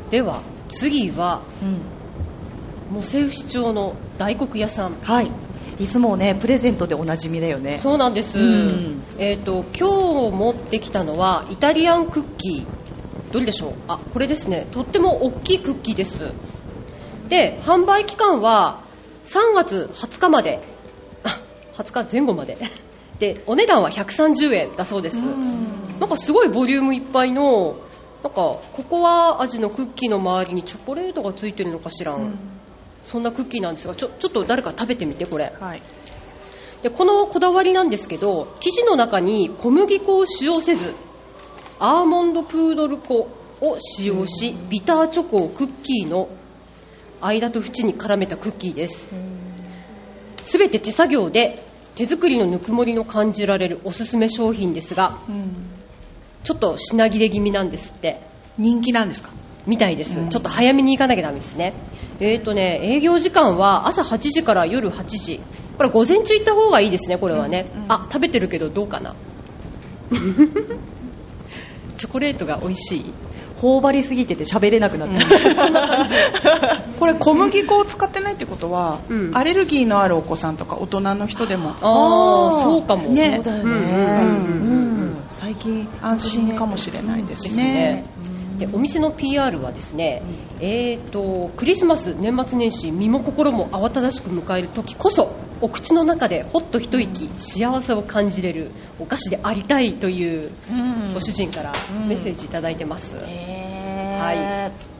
では次は、茂瀬牛町の大黒屋さん。 はい。いつもね、プレゼントでおなじみだよね。 そうなんです。今日持ってきたのはイタリアンクッキー。どれでしょう。これですね。とっても大きいクッキーです。で、販売期間は3月20日まで、20日前後まで。で、お値段は130円だそうです。なんかすごいボリュームいっぱいの、なんかココア味のクッキーの周りにチョコレートがついてるのかしらん。そんなクッキーなんですが、ちょっと誰か食べてみて、これ。 はい。 で、このこだわりなんですけど、生地の中に小麦粉を使用せず、アーモンドプードル粉を使用し、ビターチョコをクッキーの間と縁に絡めたクッキーです。すべて手作業で手作りのぬくもりの感じられるおすすめ商品ですが、ちょっと品切れ気味なんですって。 人気なんですか？ みたいです。ちょっと早めに行かなきゃダメですね。営業時間は朝8時から夜8時。これ午前中行った方がいいですね、これはね。食べてるけどどうかな。チョコレートが美味しい。 頬張りすぎてて喋れなくなってそんな感じ。 これ小麦粉を使ってないってことは、アレルギーのあるお子さんとか大人の人でもそうかも。 ね、そうだよね。最近安心かもしれないですね。 で、お店の PR はですね、クリスマス、年末年始、身も心も慌ただしく迎える時こそお口の中でほっと一息幸せを感じれるお菓子でありたいというご主人からメッセージいただいてます。はい。